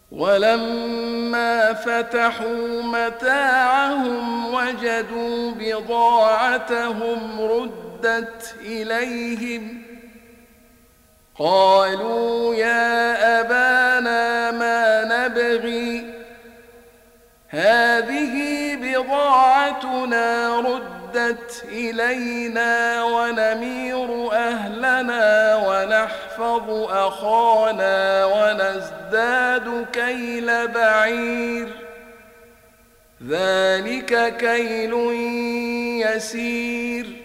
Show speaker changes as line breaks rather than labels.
ولما فتحوا متاعهم وجدوا بضاعتهم ردت إليهم قالوا يا أبانا ما نبغي هذه بضاعتنا ردت إلينا ونمير أهلنا ونحفظ أخانا ونزداد كيل بعير ذلك كيل يسير